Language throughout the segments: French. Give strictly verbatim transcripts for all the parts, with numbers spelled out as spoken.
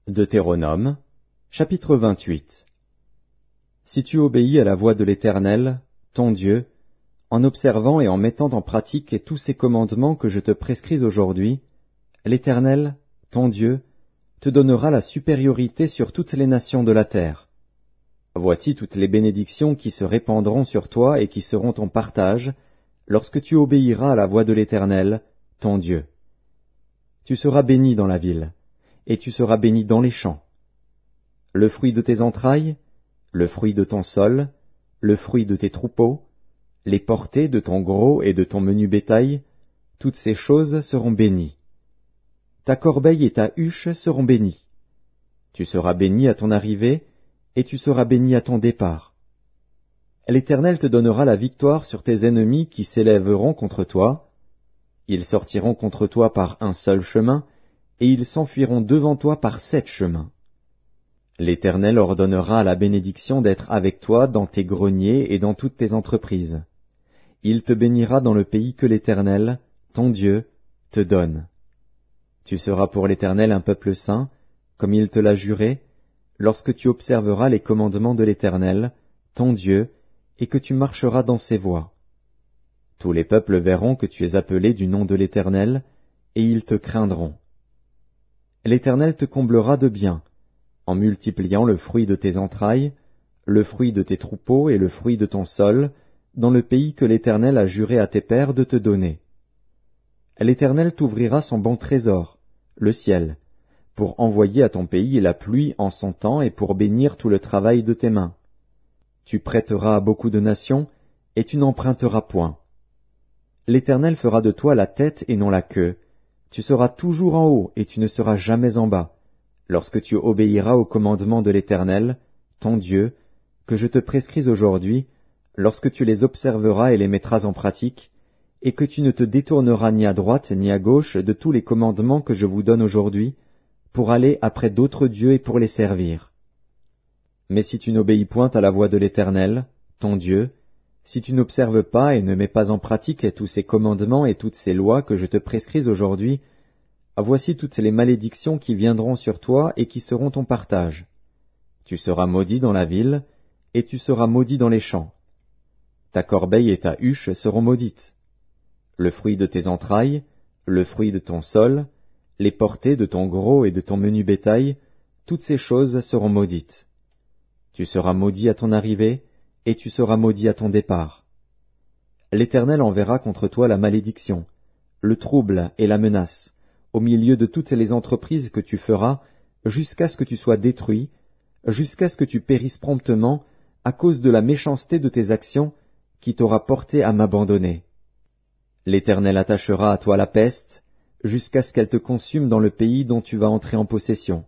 Deutéronome, chapitre vingt-huit. Si tu obéis à la voix de l'Éternel, ton Dieu, en observant et en mettant en pratique tous ces commandements que je te prescris aujourd'hui, l'Éternel, ton Dieu, te donnera la supériorité sur toutes les nations de la terre. Voici toutes les bénédictions qui se répandront sur toi et qui seront ton partage, lorsque tu obéiras à la voix de l'Éternel, ton Dieu. Tu seras béni dans la ville, et tu seras béni dans les champs. Le fruit de tes entrailles, le fruit de ton sol, le fruit de tes troupeaux, les portées de ton gros et de ton menu bétail, toutes ces choses seront bénies. Ta corbeille et ta huche seront bénies. Tu seras béni à ton arrivée, et tu seras béni à ton départ. L'Éternel te donnera la victoire sur tes ennemis qui s'élèveront contre toi. Ils sortiront contre toi par un seul chemin, et ils s'enfuiront devant toi par sept chemins. L'Éternel ordonnera à la bénédiction d'être avec toi dans tes greniers et dans toutes tes entreprises. Il te bénira dans le pays que l'Éternel, ton Dieu, te donne. Tu seras pour l'Éternel un peuple saint, comme il te l'a juré, lorsque tu observeras les commandements de l'Éternel, ton Dieu, et que tu marcheras dans ses voies. Tous les peuples verront que tu es appelé du nom de l'Éternel, et ils te craindront. L'Éternel te comblera de bien, en multipliant le fruit de tes entrailles, le fruit de tes troupeaux et le fruit de ton sol, dans le pays que l'Éternel a juré à tes pères de te donner. L'Éternel t'ouvrira son bon trésor, le ciel, pour envoyer à ton pays la pluie en son temps et pour bénir tout le travail de tes mains. Tu prêteras à beaucoup de nations, et tu n'emprunteras point. L'Éternel fera de toi la tête et non la queue. Tu seras toujours en haut et tu ne seras jamais en bas, lorsque tu obéiras aux commandements de l'Éternel, ton Dieu, que je te prescris aujourd'hui, lorsque tu les observeras et les mettras en pratique, et que tu ne te détourneras ni à droite ni à gauche de tous les commandements que je vous donne aujourd'hui, pour aller après d'autres dieux et pour les servir. Mais si tu n'obéis point à la voix de l'Éternel, ton Dieu, si tu n'observes pas et ne mets pas en pratique tous ces commandements et toutes ces lois que je te prescris aujourd'hui, voici toutes les malédictions qui viendront sur toi et qui seront ton partage. Tu seras maudit dans la ville, et tu seras maudit dans les champs. Ta corbeille et ta huche seront maudites. Le fruit de tes entrailles, le fruit de ton sol, les portées de ton gros et de ton menu bétail, toutes ces choses seront maudites. Tu seras maudit à ton arrivée, et tu seras maudit à ton départ. L'Éternel enverra contre toi la malédiction, le trouble et la menace, au milieu de toutes les entreprises que tu feras, jusqu'à ce que tu sois détruit, jusqu'à ce que tu périsses promptement, à cause de la méchanceté de tes actions, qui t'aura porté à m'abandonner. L'Éternel attachera à toi la peste, jusqu'à ce qu'elle te consume dans le pays dont tu vas entrer en possession.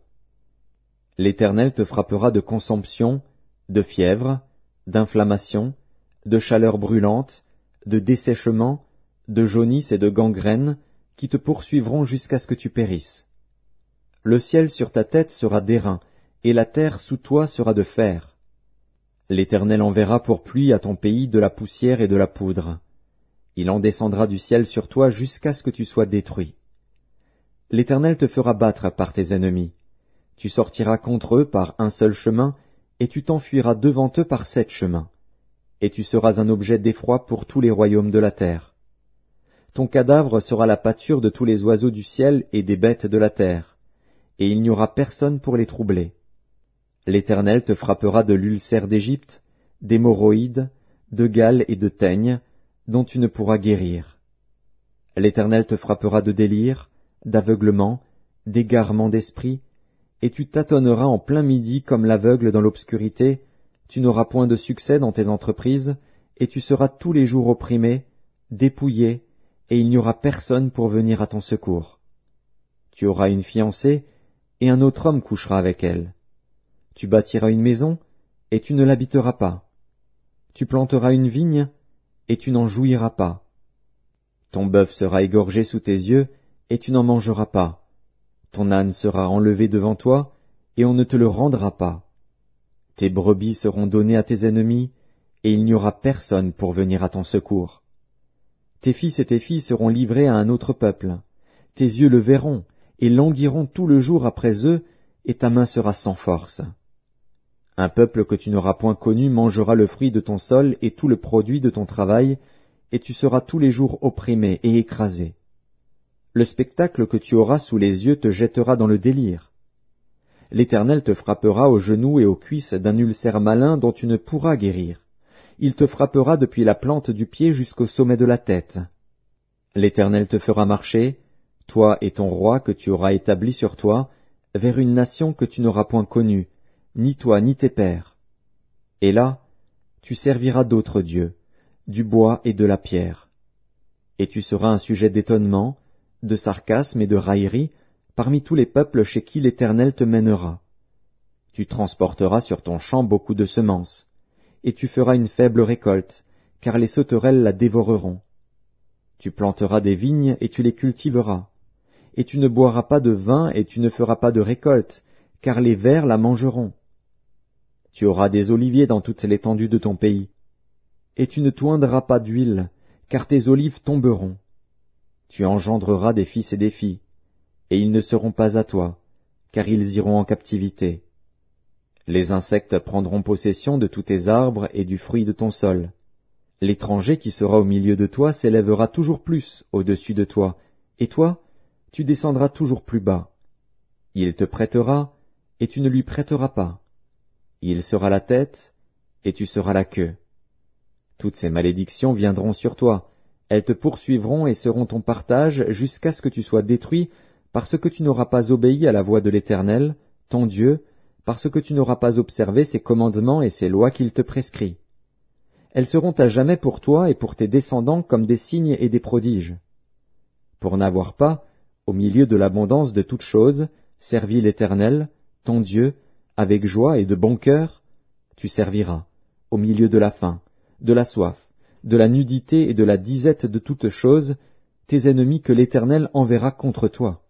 L'Éternel te frappera de consomption, de fièvre, d'inflammation, de chaleur brûlante, de dessèchement, de jaunisse et de gangrène, qui te poursuivront jusqu'à ce que tu périsses. Le ciel sur ta tête sera d'airain, et la terre sous toi sera de fer. L'Éternel enverra pour pluie à ton pays de la poussière et de la poudre. Il en descendra du ciel sur toi jusqu'à ce que tu sois détruit. L'Éternel te fera battre par tes ennemis. Tu sortiras contre eux par un seul chemin, et tu t'enfuiras devant eux par sept chemins. Et tu seras un objet d'effroi pour tous les royaumes de la terre. Ton cadavre sera la pâture de tous les oiseaux du ciel et des bêtes de la terre, et il n'y aura personne pour les troubler. L'Éternel te frappera de l'ulcère d'Égypte, d'hémorroïdes, de gale et de teigne, dont tu ne pourras guérir. L'Éternel te frappera de délire, d'aveuglement, d'égarement d'esprit, et tu tâtonneras en plein midi comme l'aveugle dans l'obscurité, tu n'auras point de succès dans tes entreprises, et tu seras tous les jours opprimé, dépouillé, et il n'y aura personne pour venir à ton secours. Tu auras une fiancée, et un autre homme couchera avec elle. Tu bâtiras une maison, et tu ne l'habiteras pas. Tu planteras une vigne, et tu n'en jouiras pas. Ton bœuf sera égorgé sous tes yeux, et tu n'en mangeras pas. Ton âne sera enlevé devant toi, et on ne te le rendra pas. Tes brebis seront données à tes ennemis, et il n'y aura personne pour venir à ton secours. Tes fils et tes filles seront livrés à un autre peuple. Tes yeux le verront, et languiront tout le jour après eux, et ta main sera sans force. Un peuple que tu n'auras point connu mangera le fruit de ton sol et tout le produit de ton travail, et tu seras tous les jours opprimé et écrasé. Le spectacle que tu auras sous les yeux te jettera dans le délire. L'Éternel te frappera aux genoux et aux cuisses d'un ulcère malin dont tu ne pourras guérir. Il te frappera depuis la plante du pied jusqu'au sommet de la tête. L'Éternel te fera marcher, toi et ton roi que tu auras établi sur toi, vers une nation que tu n'auras point connue, ni toi ni tes pères. Et là, tu serviras d'autres dieux, du bois et de la pierre. Et tu seras un sujet d'étonnement, de sarcasme et de raillerie parmi tous les peuples chez qui l'Éternel te mènera. Tu transporteras sur ton champ beaucoup de semences, et tu feras une faible récolte, car les sauterelles la dévoreront. Tu planteras des vignes et tu les cultiveras, et tu ne boiras pas de vin et tu ne feras pas de récolte, car les vers la mangeront. Tu auras des oliviers dans toute l'étendue de ton pays, et tu ne t'oindras pas d'huile, car tes olives tomberont. Tu engendreras des fils et des filles, et ils ne seront pas à toi, car ils iront en captivité. Les insectes prendront possession de tous tes arbres et du fruit de ton sol. L'étranger qui sera au milieu de toi s'élèvera toujours plus au-dessus de toi, et toi, tu descendras toujours plus bas. Il te prêtera, et tu ne lui prêteras pas. Il sera la tête, et tu seras la queue. Toutes ces malédictions viendront sur toi, elles te poursuivront et seront ton partage jusqu'à ce que tu sois détruit, parce que tu n'auras pas obéi à la voix de l'Éternel, ton Dieu, parce que tu n'auras pas observé ses commandements et ses lois qu'il te prescrit. Elles seront à jamais pour toi et pour tes descendants comme des signes et des prodiges. Pour n'avoir pas, au milieu de l'abondance de toutes choses, servi l'Éternel, ton Dieu, avec joie et de bon cœur, tu serviras, au milieu de la faim, de la soif, de la nudité et de la disette de toutes choses, tes ennemis que l'Éternel enverra contre toi.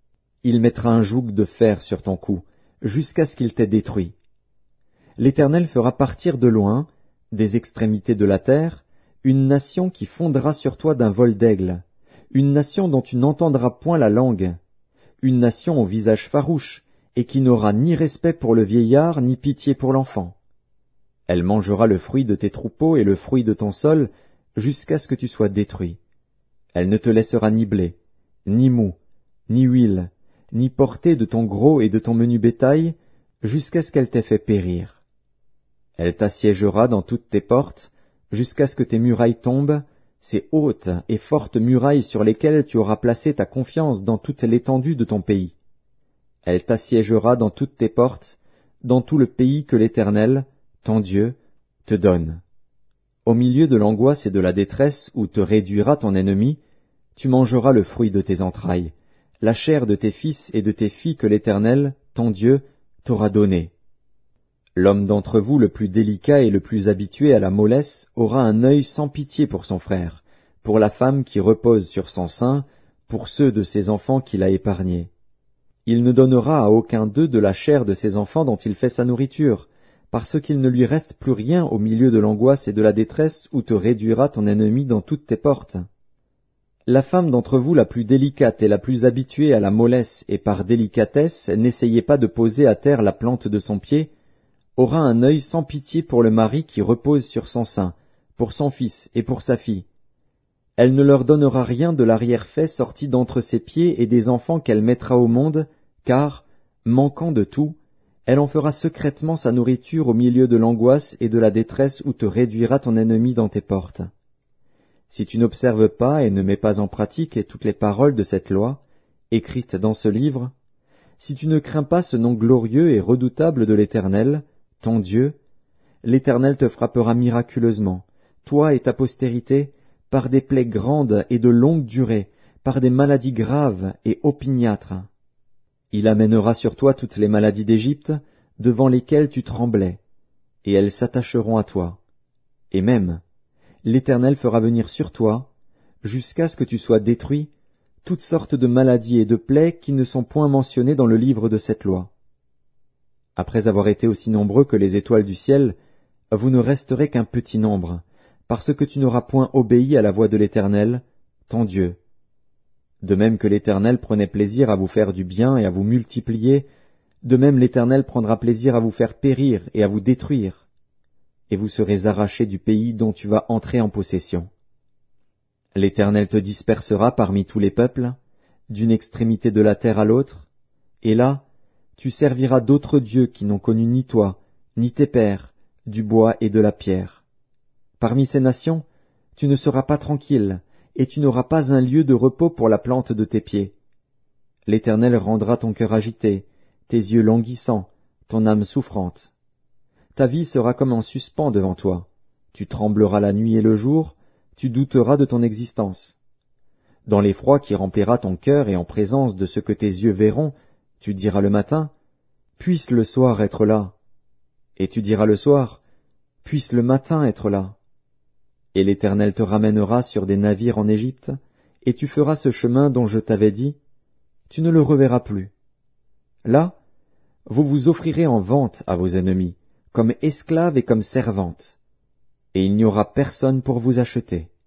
Il mettra un joug de fer sur ton cou, jusqu'à ce qu'il t'ait détruit. L'Éternel fera partir de loin, des extrémités de la terre, une nation qui fondera sur toi d'un vol d'aigle, une nation dont tu n'entendras point la langue, une nation au visage farouche, et qui n'aura ni respect pour le vieillard, ni pitié pour l'enfant. Elle mangera le fruit de tes troupeaux et le fruit de ton sol, jusqu'à ce que tu sois détruit. Elle ne te laissera ni blé, ni mou, ni huile, ni portée de ton gros et de ton menu bétail, jusqu'à ce qu'elle t'ait fait périr. Elle t'assiégera dans toutes tes portes, jusqu'à ce que tes murailles tombent, ces hautes et fortes murailles sur lesquelles tu auras placé ta confiance dans toute l'étendue de ton pays. Elle t'assiégera dans toutes tes portes, dans tout le pays que l'Éternel, ton Dieu, te donne. Au milieu de l'angoisse et de la détresse où te réduira ton ennemi, tu mangeras le fruit de tes entrailles, la chair de tes fils et de tes filles que l'Éternel, ton Dieu, t'aura donnée. L'homme d'entre vous le plus délicat et le plus habitué à la mollesse aura un œil sans pitié pour son frère, pour la femme qui repose sur son sein, pour ceux de ses enfants qu'il a épargnés. Il ne donnera à aucun d'eux de la chair de ses enfants dont il fait sa nourriture, parce qu'il ne lui reste plus rien au milieu de l'angoisse et de la détresse où te réduira ton ennemi dans toutes tes portes. La femme d'entre vous la plus délicate et la plus habituée à la mollesse et par délicatesse n'essayez pas de poser à terre la plante de son pied, aura un œil sans pitié pour le mari qui repose sur son sein, pour son fils et pour sa fille. Elle ne leur donnera rien de l'arrière-fait sorti d'entre ses pieds et des enfants qu'elle mettra au monde, car, manquant de tout, elle en fera secrètement sa nourriture au milieu de l'angoisse et de la détresse où te réduira ton ennemi dans tes portes. Si tu n'observes pas et ne mets pas en pratique toutes les paroles de cette loi, écrites dans ce livre, si tu ne crains pas ce nom glorieux et redoutable de l'Éternel, ton Dieu, l'Éternel te frappera miraculeusement, toi et ta postérité, par des plaies grandes et de longue durée, par des maladies graves et opiniâtres. Il amènera sur toi toutes les maladies d'Égypte, devant lesquelles tu tremblais, et elles s'attacheront à toi. Et même, l'Éternel fera venir sur toi, jusqu'à ce que tu sois détruit, toutes sortes de maladies et de plaies qui ne sont point mentionnées dans le livre de cette loi. Après avoir été aussi nombreux que les étoiles du ciel, vous ne resterez qu'un petit nombre, parce que tu n'auras point obéi à la voix de l'Éternel, ton Dieu. De même que l'Éternel prenait plaisir à vous faire du bien et à vous multiplier, De même l'Éternel prendra plaisir à vous faire périr et à vous détruire, et vous serez arrachés du pays dont tu vas entrer en possession. L'Éternel te dispersera parmi tous les peuples, d'une extrémité de la terre à l'autre, et là, tu serviras d'autres dieux qui n'ont connu ni toi, ni tes pères, du bois et de la pierre. Parmi ces nations, tu ne seras pas tranquille, et tu n'auras pas un lieu de repos pour la plante de tes pieds. L'Éternel rendra ton cœur agité, tes yeux languissants, ton âme souffrante. Ta vie sera comme en suspens devant toi. Tu trembleras la nuit et le jour, tu douteras de ton existence. Dans l'effroi qui remplira ton cœur et en présence de ce que tes yeux verront, tu diras le matin, puisse le soir être là. Et tu diras le soir, puisse le matin être là. Et l'Éternel te ramènera sur des navires en Égypte, et tu feras ce chemin dont je t'avais dit, tu ne le reverras plus. Là, vous vous offrirez en vente à vos ennemis, comme esclaves et comme servantes, et il n'y aura personne pour vous acheter.